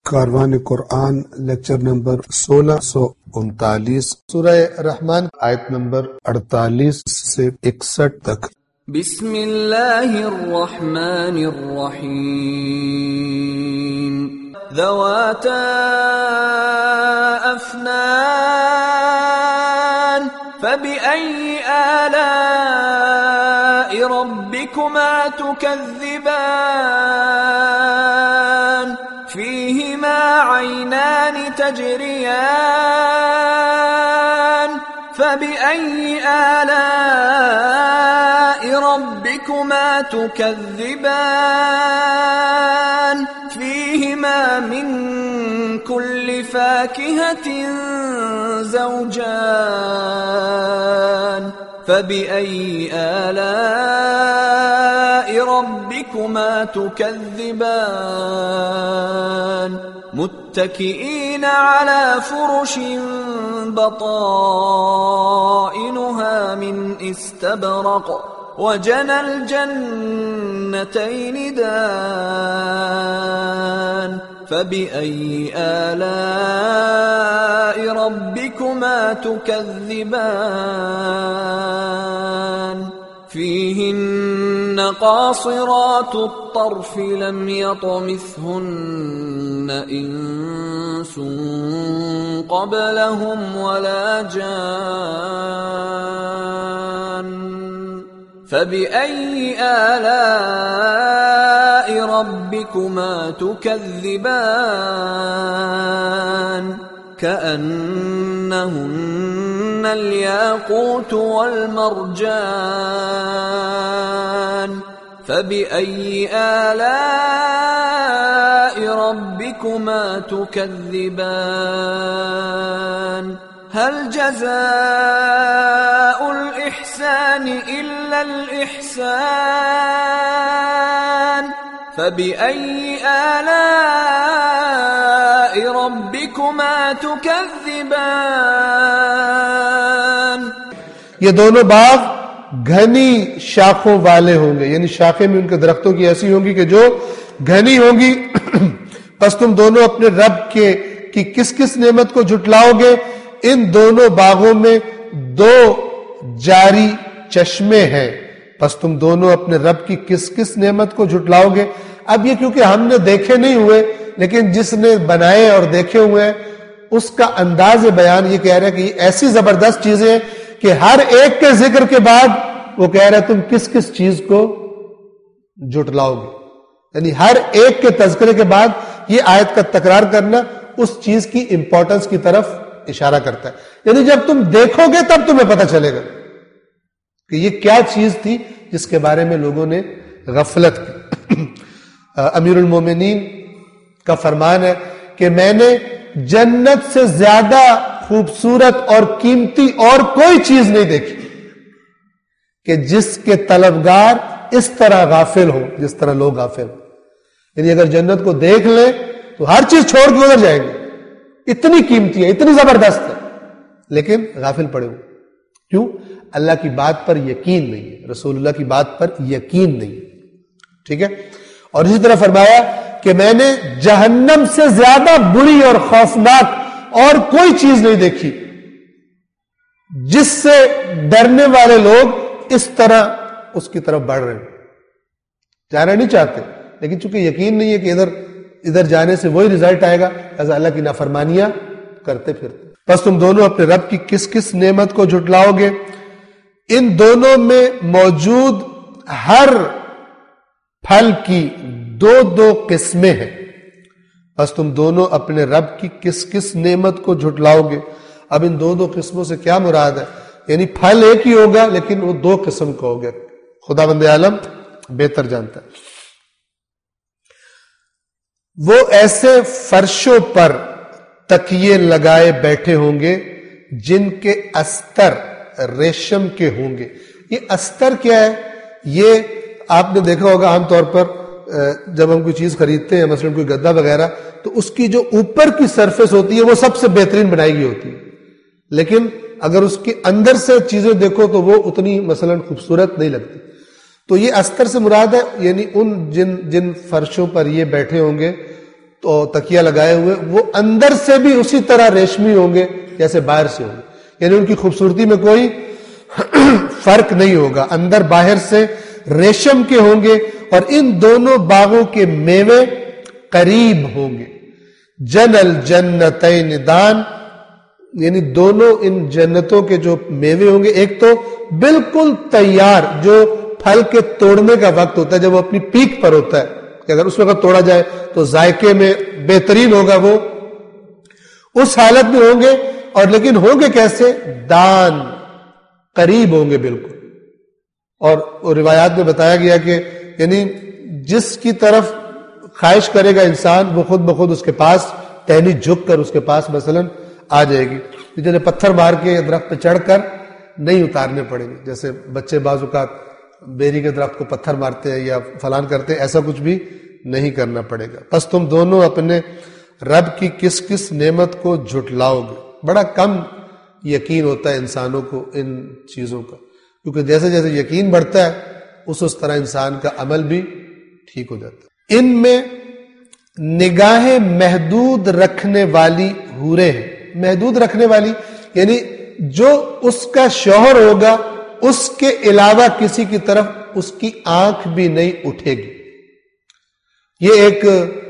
کاروان قرآن lecture number 1639 سورہ رحمان آیت number 48 سے 61 تک۔ بسم اللہ الرحمن الرحیم ذواتا افنان فبأي آلاء ربكما تكذبان فيهما عينان تجريان فبأي آلاء ربكما تكذبان فيهما من كل فاكهة زوجان فبأي آلاء ربكما تكذبان متكئين على فرش بطائنها من استبرق وجنى الجنتين دان فبأي آلاء ربكما تكذبان فيهن قاصرات الطرف لم يطمثهن إنس قبلهم ولا جان فبأي آلاء ربكما تكذبان كأنهن الياقوت والمرجان فبأي آلاء ربكما تكذبان هل جزاء الإحسان إلا الإحسان فبأي آلاء ربكما تكذبان یہ دونوں باغ گھنی شاخوں والے ہوں گے، یعنی شاخیں میں ان کے درختوں کی ایسی ہوں گی کہ جو گھنی ہوں گی۔ پس تم دونوں اپنے رب کی کس کس نعمت کو جھٹلاؤ گے؟ ان دونوں باغوں میں دو جاری چشمے ہیں، پس تم دونوں اپنے رب کی کس کس نعمت کو جھٹلاؤ گے؟ اب یہ کیونکہ ہم نے دیکھے نہیں ہوئے، لیکن جس نے بنائے اور دیکھے ہوئے ہیں اس کا انداز بیان یہ کہہ رہا ہے کہ یہ ایسی زبردست چیزیں ہیں کہ ہر ایک کے ذکر کے بعد وہ کہہ رہا ہے تم کس کس چیز کو جھٹلاؤ گے، یعنی ہر ایک کے تذکرے کے بعد یہ آیت کا تکرار کرنا اس چیز کی امپورٹنس کی طرف اشارہ کرتا ہے، یعنی جب تم دیکھو گے تب تمہیں پتہ چلے گا کہ یہ کیا چیز تھی جس کے بارے میں لوگوں نے غفلت کی۔ امیر المومنین کا فرمان ہے کہ میں نے جنت سے زیادہ خوبصورت اور قیمتی اور کوئی چیز نہیں دیکھی کہ جس کے طلبگار اس طرح غافل ہو جس طرح لوگ غافل ہو، یعنی اگر جنت کو دیکھ لیں تو ہر چیز چھوڑ کے ادھر جائیں گے، اتنی قیمتی ہے، اتنی زبردست ہے، لیکن غافل پڑے ہو۔ کیوں؟ اللہ کی بات پر یقین نہیں ہے، رسول اللہ کی بات پر یقین نہیں ہے، ٹھیک ہے۔ اور اسی طرح فرمایا کہ میں نے جہنم سے زیادہ بری اور خوفناک اور کوئی چیز نہیں دیکھی جس سے ڈرنے والے لوگ اس طرح اس کی طرف بڑھ رہے ہیں، جانا نہیں چاہتے لیکن چونکہ یقین نہیں ہے کہ ادھر جانے سے وہی رزلٹ آئے گا، لہذا اللہ کی نافرمانیاں کرتے پھرتے۔ بس تم دونوں اپنے رب کی کس کس نعمت کو جھٹلاؤ گے؟ ان دونوں میں موجود ہر پھل کی دو دو قسمیں ہیں، بس تم دونوں اپنے رب کی کس کس نعمت کو جھٹلاؤ گے؟ اب ان دو دو قسموں سے کیا مراد ہے؟ یعنی پھل ایک ہی ہوگا لیکن وہ دو قسم کا ہوگا، خداوند عالم بہتر جانتا ہے۔ وہ ایسے فرشوں پر تکیے لگائے بیٹھے ہوں گے جن کے استر ریشم کے ہوں گے۔ یہ استر کیا ہے؟ یہ آپ نے دیکھا ہوگا عام طور پر جب ہم کوئی چیز خریدتے ہیں، مثلا کوئی گدا وغیرہ، تو اس کی جو اوپر کی سرفیس ہوتی ہے وہ سب سے بہترین بنائی گئی ہوتی ہے، لیکن اگر اس کے اندر سے چیزیں دیکھو تو وہ اتنی مثلا خوبصورت نہیں لگتی۔ تو یہ استر سے مراد ہے، یعنی ان جن فرشوں پر یہ بیٹھے ہوں گے تو تکیہ لگائے ہوئے، وہ اندر سے بھی اسی طرح ریشمی ہوں گے جیسے باہر سے ہوں گے، یعنی ان کی خوبصورتی میں کوئی فرق نہیں ہوگا، اندر باہر سے ریشم کے ہوں گے، اور ان دونوں باغوں کے میوے قریب ہوں گے۔ جن الجنتین دان، یعنی دونوں ان جنتوں کے جو میوے ہوں گے، ایک تو بالکل تیار، جو پھل کے توڑنے کا وقت ہوتا ہے جب وہ اپنی پیک پر ہوتا ہے کہ اگر اس وقت توڑا جائے تو ذائقے میں بہترین ہوگا، وہ اس حالت میں ہوں گے، اور لیکن ہوں گے کیسے؟ دان، قریب ہوں گے بالکل۔ اور روایات میں بتایا گیا کہ یعنی جس کی طرف خواہش کرے گا انسان، وہ خود بخود اس کے پاس ٹہنی جھک کر اس کے پاس مثلا آ جائے گی، جنہیں پتھر مار کے درخت پہ چڑھ کر نہیں اتارنے پڑیں گے، جیسے بچے بعض اوقات بیری کے درخت کو پتھر مارتے ہیں یا فلان کرتے ہیں، ایسا کچھ بھی نہیں کرنا پڑے گا۔ پس تم دونوں اپنے رب کی کس کس نعمت کو جھٹلاؤ گے۔ بڑا کم یقین ہوتا ہے انسانوں کو ان چیزوں کا، کیونکہ جیسے جیسے یقین بڑھتا ہے اس طرح انسان کا عمل بھی ٹھیک ہو جاتا ہے۔ ان میں نگاہیں محدود رکھنے والی حوریں ہیں۔ محدود رکھنے والی یعنی جو اس کا شوہر ہوگا اس کے علاوہ کسی کی طرف اس کی آنکھ بھی نہیں اٹھے گی۔ یہ ایک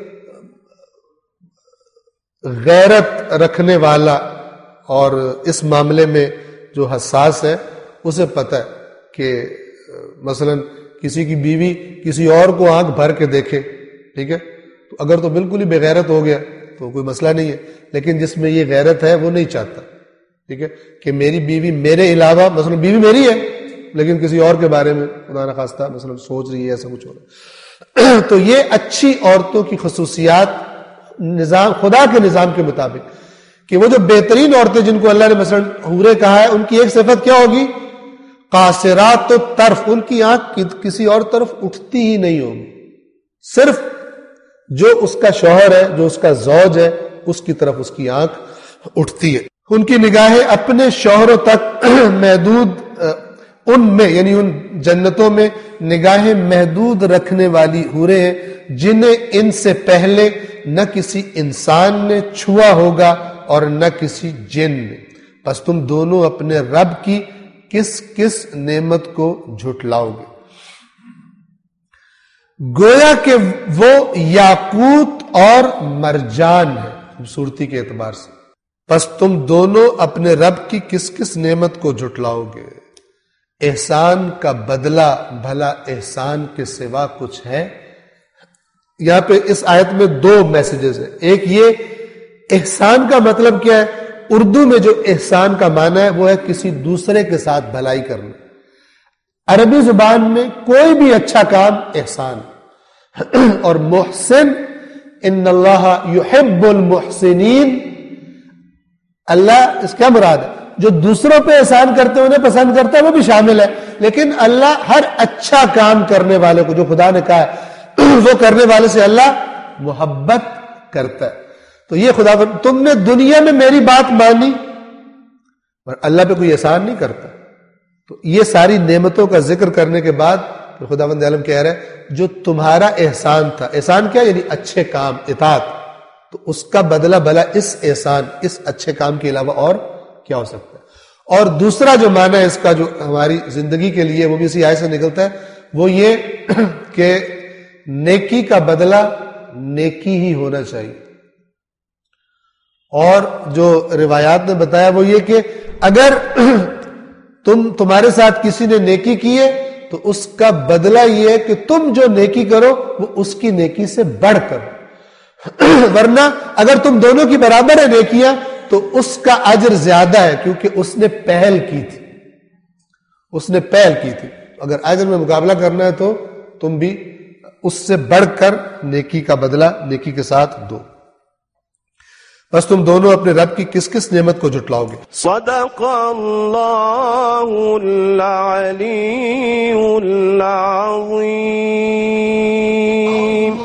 غیرت رکھنے والا اور اس معاملے میں جو حساس ہے اسے پتہ ہے کہ مثلا کسی کی بیوی کسی اور کو آنکھ بھر کے دیکھے، ٹھیک ہے، تو اگر تو بالکل ہی بے غیرت ہو گیا تو کوئی مسئلہ نہیں ہے، لیکن جس میں یہ غیرت ہے وہ نہیں چاہتا، ٹھیک ہے، کہ میری بیوی میرے علاوہ، مثلا بیوی میری ہے لیکن کسی اور کے بارے میں خدا نخواستہ مثلا سوچ رہی ہے، ایسا کچھ ہو رہا ہے۔ تو یہ اچھی عورتوں کی خصوصیات نظام، خدا کے نظام کے مطابق، کہ وہ جو بہترین عورتیں جن کو اللہ نے مثلا حوریں کہا ہے، ان کی ایک صفت کیا ہوگی؟ قاصرات الطرف، ان کی آنکھ کسی اور طرف اٹھتی ہی نہیں ہوگی، صرف جو اس کا شوہر ہے، جو اس کا زوج ہے، اس کی طرف اس کی آنکھ اٹھتی ہے۔ ان کی نگاہیں اپنے شوہروں تک محدود، ان میں یعنی ان جنتوں میں نگاہیں محدود رکھنے والی حوریں ہیں جنہیں ان سے پہلے نہ کسی انسان نے چھوا ہوگا اور نہ کسی جن نے۔ بس تم دونوں اپنے رب کی کس کس نعمت کو جھٹلاؤ گے۔ گویا کہ وہ یاقوت اور مرجان ہے خوبصورتی کے اعتبار سے۔ بس تم دونوں اپنے رب کی کس کس نعمت کو جھٹلاؤ گے۔ احسان کا بدلہ بھلا احسان کے سوا کچھ ہے؟ یہاں پہ اس آیت میں دو میسیجز ہیں۔ ایک یہ احسان کا مطلب کیا ہے؟ اردو میں جو احسان کا معنی ہے وہ ہے کسی دوسرے کے ساتھ بھلائی کرنا۔ عربی زبان میں کوئی بھی اچھا کام احسان، اور محسن، ان اللہ یحب المحسنین، اللہ اس کا مراد ہے جو دوسروں پہ احسان کرتے ہیں انہیں پسند کرتا ہے، وہ بھی شامل ہے، لیکن اللہ ہر اچھا کام کرنے والے کو، جو خدا نے کہا ہے وہ کرنے والے سے اللہ محبت کرتا ہے۔ تو یہ خدا، تم نے دنیا میں میری بات مانی اور اللہ پہ کوئی احسان نہیں کرتا۔ تو یہ ساری نعمتوں کا ذکر کرنے کے بعد پھر خداوند عالم کہہ رہا ہے جو تمہارا احسان تھا، احسان کیا یعنی اچھے کام، اطاعت، تو اس کا بدلہ بھلا اس احسان، اس اچھے کام کے علاوہ اور کیا ہو سکتا ہے۔ اور دوسرا جو معنی ہے اس کا جو ہماری زندگی کے لیے وہ بھی اسی آیت سے نکلتا ہے، وہ یہ کہ نیکی کا بدلہ نیکی ہی ہونا چاہیے۔ اور جو روایات نے بتایا وہ یہ کہ اگر تمہارے ساتھ کسی نے نیکی کی ہے تو اس کا بدلہ یہ ہے کہ تم جو نیکی کرو وہ اس کی نیکی سے بڑھ کر، ورنہ اگر تم دونوں کی برابر ہے نیکیاں تو اس کا اجر زیادہ ہے، کیونکہ اس نے پہل کی تھی، اس نے پہل کی تھی۔ اگر اجر میں مقابلہ کرنا ہے تو تم بھی اس سے بڑھ کر نیکی کا بدلہ نیکی کے ساتھ دو۔ بس تم دونوں اپنے رب کی کس کس نعمت کو جھٹلاؤ گے۔ صدق اللہ العلی العظیم۔